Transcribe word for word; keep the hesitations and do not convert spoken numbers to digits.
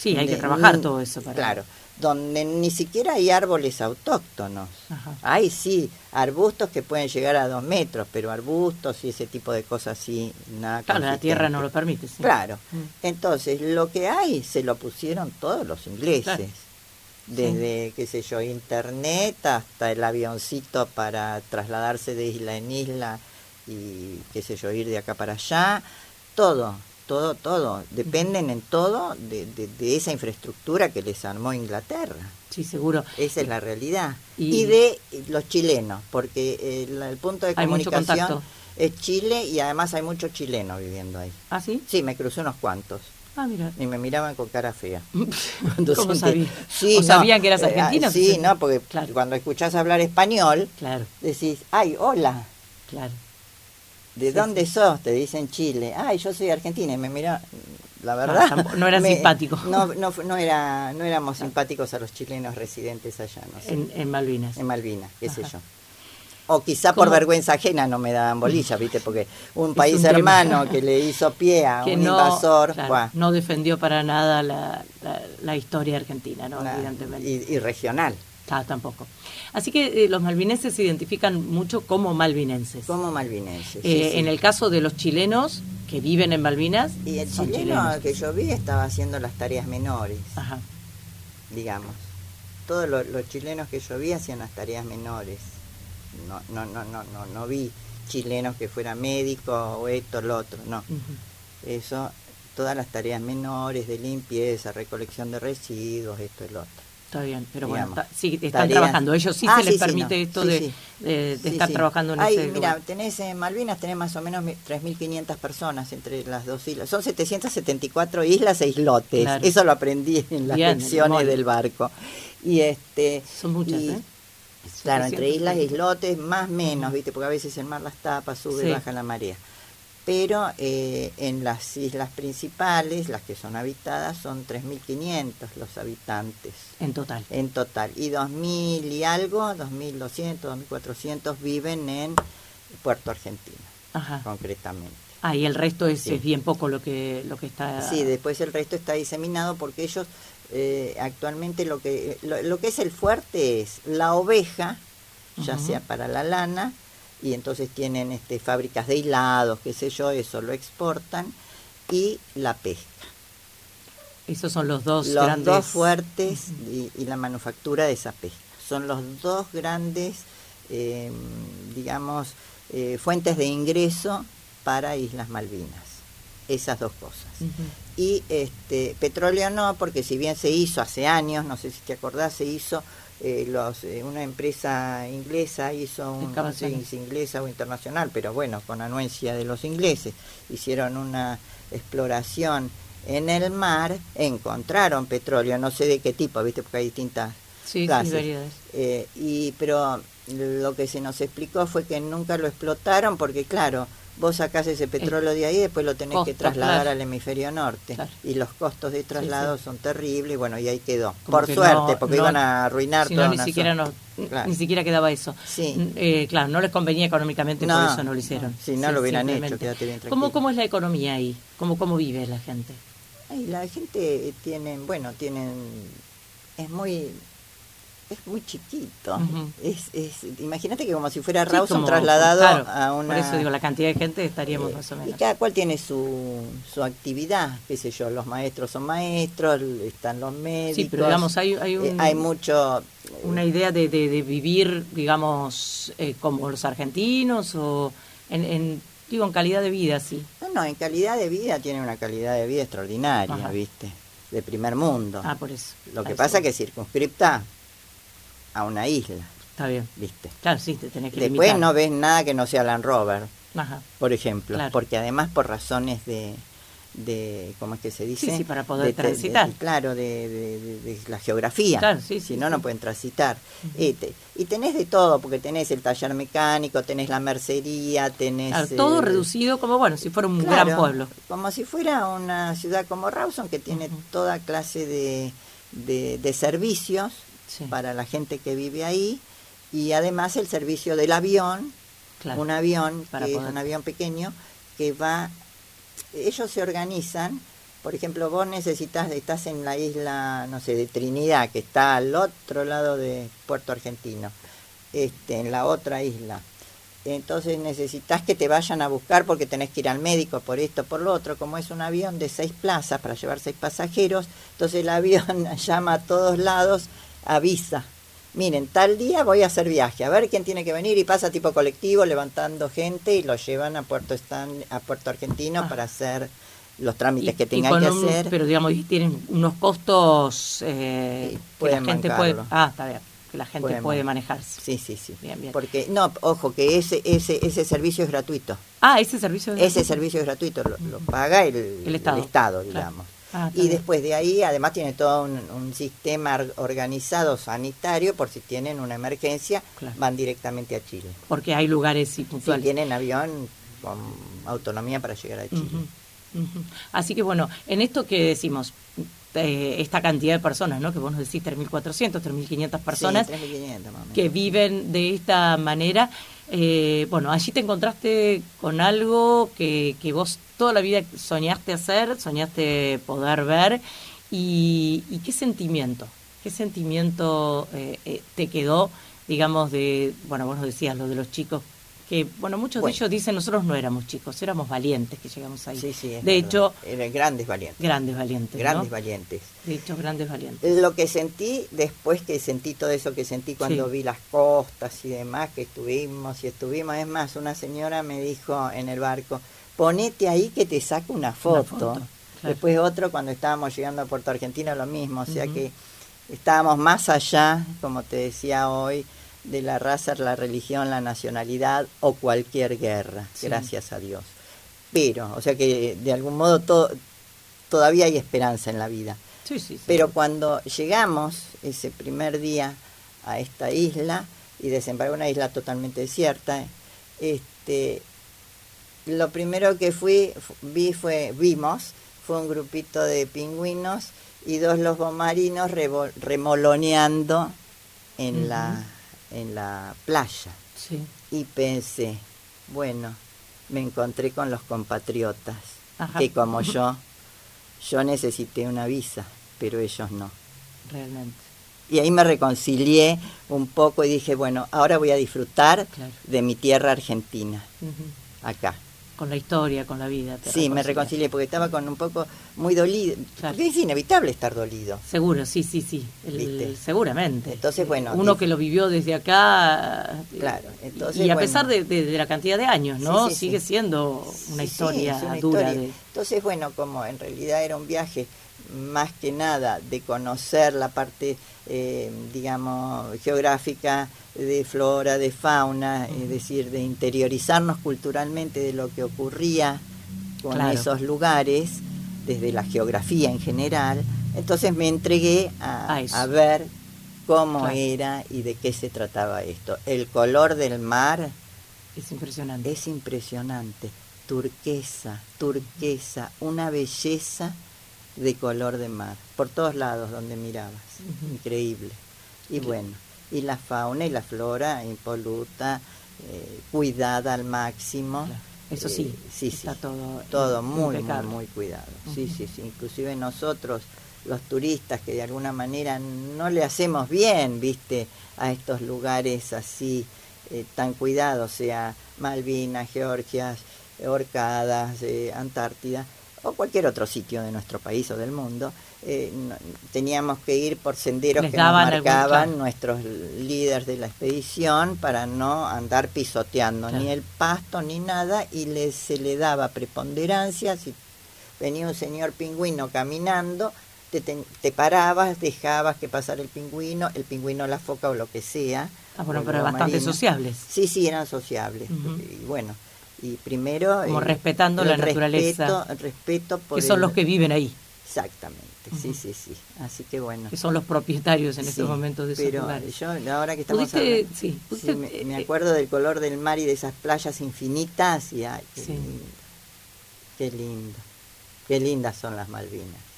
Sí, hay que de, trabajar ni, todo eso. Para claro, donde ni siquiera hay árboles autóctonos. Ajá. Hay, sí, arbustos que pueden llegar a dos metros, pero arbustos y ese tipo de cosas sí, nada. Claro, la tierra no lo permite. Sí. Claro, mm. entonces lo que hay se lo pusieron todos los ingleses. Claro. Desde, sí. qué sé yo, internet hasta el avioncito para trasladarse de isla en isla y, qué sé yo, ir de acá para allá, todo. Todo, todo. Dependen en todo de, de, de esa infraestructura que les armó Inglaterra. Sí, seguro. Esa es la realidad. Y, y de los chilenos, porque el, el punto de comunicación es Chile y además hay muchos chilenos viviendo ahí. ¿Ah, sí? Sí, me crucé unos cuantos. Ah, mira. Y me miraban con cara fea. ¿Cómo sabían? Sí, ¿O no, sabían que eras argentina? Eh, sí, no, porque claro. cuando escuchás hablar español, claro. decís, ay, hola. Claro. ¿De sí, dónde sí. sos? Te dicen Chile. Ay, yo soy argentina. Y me mira, la verdad. Ah, no era me, simpático. No, no, no, era, no éramos no. simpáticos a los chilenos residentes allá, no sé. En, en Malvinas. En Malvinas, qué Ajá. sé yo. O quizá ¿Cómo? Por vergüenza ajena no me daban bolilla, ¿viste? Porque un país un hermano que le hizo pie a que un no, invasor... Claro, no defendió para nada la, la, la historia argentina, ¿no? Nah, Evidentemente. Y, y regional. Ah, tampoco. Así que eh, los malvinenses se identifican mucho como malvinenses. Como malvinenses, eh, sí, sí. En el caso de los chilenos que viven en Malvinas... Y el chileno chilenos. que yo vi estaba haciendo las tareas menores, Ajá. digamos. Todos los, los chilenos que yo vi hacían las tareas menores. No, no, no, no, no, no vi chilenos que fueran médicos o esto, lo otro, no. Uh-huh. Eso, todas las tareas menores de limpieza, recolección de residuos, esto y lo otro. Está bien, pero digamos, bueno, ta, sí, están tareas. trabajando. Ellos sí ah, se les sí, permite sí, no. esto sí, de, sí. de, de sí, estar sí. trabajando en Ay, ese mira, lugar. tenés en Malvinas, tenés más o menos tres mil quinientas personas entre las dos islas. Son setecientas setenta y cuatro islas e islotes. Claro. Eso lo aprendí en las bien, lecciones del barco. Y este Son muchas, y, ¿eh? Claro, entre islas e islotes, más o menos, ¿viste? Porque a veces el mar las tapa, sube y sí. baja la marea. Pero eh, en las islas principales, las que son habitadas, son tres mil quinientos los habitantes. En total. En total. Y dos mil y algo, dos mil doscientos, dos mil cuatrocientos viven en Puerto Argentino, Ajá. concretamente. Ah, y el resto es, sí. es bien poco lo que lo que está... Sí, después el resto está diseminado porque ellos... Eh, actualmente lo que lo, lo que es el fuerte es la oveja, uh-huh. ya sea para la lana, y entonces tienen este fábricas de hilados, qué sé yo, eso lo exportan, y la pesca. Esos son los dos los grandes... dos fuertes uh-huh. y, y la manufactura de esa pesca. Son los dos grandes, eh, digamos, eh, fuentes de ingreso para Islas Malvinas. Esas dos cosas. Uh-huh. Y este petróleo no, porque si bien se hizo hace años, no sé si te acordás, se hizo eh, los eh, una empresa inglesa hizo un no sé si inglesa o internacional, pero bueno, con anuencia de los ingleses, hicieron una exploración en el mar, encontraron petróleo, no sé de qué tipo, viste, porque hay distintas sí, clases. Sí, variedades. Eh, y pero lo que se nos explicó fue que nunca lo explotaron porque claro, vos sacás ese petróleo de ahí y después lo tenés costo, que trasladar claro. al hemisferio norte. Claro. Y los costos de traslado sí, sí. son terribles y bueno, y ahí quedó. Como Por suerte, no, porque no, iban a arruinar si toda no, una ni siquiera zona. no, claro. Ni siquiera quedaba eso. Sí. Eh, claro, no les convenía económicamente, no, por eso no lo hicieron. No, si no sí, lo hubieran hecho, quédate bien tranquilo. ¿Cómo, ¿Cómo es la economía ahí? ¿Cómo, cómo vive la gente? Ay, la gente tienen, bueno, tienen, es muy... es muy chiquito. Uh-huh. es, es, imagínate que como si fuera Rawson sí, como, trasladado claro, a una... Por eso digo, la cantidad de gente estaríamos eh, más o menos. Y cada cual tiene su, su actividad, qué sé yo, los maestros son maestros, están los médicos. Sí, pero digamos, hay, hay, un, eh, hay mucho... una idea de, de, de vivir, digamos, eh, como los argentinos o en, en, digo, en calidad de vida, sí. No, no, en calidad de vida tiene una calidad de vida extraordinaria, Ajá. ¿viste? De primer mundo. Ah, por eso. Lo que pasa es que circunscripta a una isla. Está bien. ¿Viste? Claro, sí, te tenés que Después limitar. no ves nada que no sea Land Rover, Ajá. por ejemplo, claro. porque además por razones de, de ¿cómo es que se dice? Sí, sí, para poder de, transitar. De, de, claro, de, de, de, de la geografía. Claro, sí, si sí, no, sí. no pueden transitar. Uh-huh. Y, te, y tenés de todo, porque tenés el taller mecánico, tenés la mercería, tenés... Claro, todo eh, reducido como, bueno, si fuera un claro, gran pueblo. Como si fuera una ciudad como Rawson, que tiene uh-huh. toda clase de, de, de servicios sí. para la gente que vive ahí, y además el servicio del avión, claro. un avión, para que poder... es un avión pequeño, que va, ellos se organizan Por ejemplo, vos necesitas, estás en la isla, no sé, de Trinidad, que está al otro lado de Puerto Argentino, este, en la otra isla. Entonces necesitas que te vayan a buscar porque tenés que ir al médico por esto, por lo otro. Como es un avión de seis plazas para llevar seis pasajeros, entonces el avión llama a todos lados, avisa. Miren, tal día voy a hacer viaje, a ver quién tiene que venir, y pasa tipo colectivo levantando gente y lo llevan a Puerto Stan, a Puerto Argentino ah. para hacer los trámites y, que tengan que un, hacer. Pero digamos, tienen unos costos eh, que la gente puede... Ah, está bien. Que la gente Podemos. puede manejarse. Sí, sí, sí. Bien, bien. Porque, no, ojo, que ese ese ese servicio es gratuito. Ah, ese servicio es gratuito. Ese servicio es gratuito, lo, lo paga el, el, Estado. el Estado, digamos. Claro. Ah, y bien. Después de ahí, además, tiene todo un, un sistema organizado sanitario, por si tienen una emergencia, claro. van directamente a Chile. Porque hay lugares y puntuales. Sí, tienen avión con autonomía para llegar a Chile. Uh-huh. Uh-huh. Así que, bueno, en esto que decimos... Eh, esta cantidad de personas, ¿no? Que vos nos decís tres mil cuatrocientas, tres mil quinientas personas sí, tres mil quinientas, mamá. Que viven de esta manera. Eh, bueno, allí te encontraste con algo que, que vos toda la vida soñaste hacer, soñaste poder ver, y, y qué sentimiento, qué sentimiento eh, eh, te quedó, digamos, de, bueno, vos nos decías lo de los chicos, que, bueno, muchos bueno. de ellos dicen, nosotros no éramos chicos, éramos valientes que llegamos ahí. Sí, sí, es de verdad. hecho... Eran grandes valientes. Grandes valientes, Grandes ¿no? valientes. De hecho, grandes valientes. Lo que sentí, después que sentí todo eso que sentí cuando sí. vi las costas y demás, que estuvimos y estuvimos, es más, una señora me dijo en el barco, ponete ahí que te saco una foto. Una foto claro. Después otro, cuando estábamos llegando a Puerto Argentino, lo mismo, o sea uh-huh. que estábamos más allá, como te decía hoy, de la raza, la religión, la nacionalidad o cualquier guerra, sí. gracias a Dios. Pero, o sea que de algún modo to- todavía hay esperanza en la vida. Sí, sí, sí. Pero cuando llegamos ese primer día a esta isla y desembarcó una isla totalmente desierta, este, lo primero que fui vi fue vimos fue un grupito de pingüinos y dos lobos marinos revol- remoloneando en uh-huh. la en la playa. Sí. Y pensé, bueno, me encontré con los compatriotas, Ajá. que como yo, yo necesité una visa, pero ellos no. Realmente. Y ahí me reconcilié un poco y dije, bueno, ahora voy a disfrutar claro. de mi tierra argentina, uh-huh. acá. Con la historia, con la vida. Sí, me reconcilié porque estaba con un poco muy dolido. Claro. Porque es inevitable estar dolido. Seguro, sí, sí, sí. El, seguramente. Entonces, bueno. Uno que lo vivió desde acá. Claro. Entonces, y a bueno, pesar de, de, de la cantidad de años, ¿no? Sí, sí, Sigue sí. siendo una sí, historia sí, es una dura. Historia. De... Entonces, bueno, como en realidad era un viaje más que nada de conocer la parte, eh, digamos, geográfica, de flora, de fauna, uh-huh. es decir, de interiorizarnos culturalmente de lo que ocurría con claro. esos lugares, desde la geografía en general. Entonces me entregué a, a, a ver cómo claro. era y de qué se trataba esto. El color del mar es impresionante. Es impresionante. Turquesa, turquesa, una belleza de color de mar, por todos lados donde mirabas, uh-huh. increíble. Y claro. bueno, y la fauna y la flora impoluta, eh, cuidada al máximo. Claro. Eso sí, eh, sí, está sí, todo todo muy, impecable. muy, muy cuidado. Uh-huh. Sí, sí, sí. Inclusive nosotros, los turistas, que de alguna manera no le hacemos bien, viste, a estos lugares así eh, tan cuidados, sea Malvinas, Georgias, Orcadas, eh, Antártida, o cualquier otro sitio de nuestro país o del mundo, eh, no, teníamos que ir por senderos Les que nos marcaban algún, nuestros líderes de la expedición para no andar pisoteando claro. ni el pasto ni nada, y le, se le daba preponderancia. Si venía un señor pingüino caminando, te, te, te parabas, dejabas que pasara el pingüino, el pingüino, la foca o lo que sea. Ah, bueno, pero bastante marino. Sociables. Sí, sí, eran sociables. Uh-huh. Y bueno, y primero como eh, respetando la respeto, naturaleza, respeto por que son el, los que viven ahí. Exactamente, uh-huh. sí, sí, sí. Así que bueno. Que son los propietarios en sí, estos momentos de esos pero lugares. Yo, ahora que estamos ¿Pudiste, hablando, sí, sí, me, me acuerdo del color del mar y de esas playas infinitas y ay, qué, sí. lindo, qué lindo, qué lindas son las Malvinas.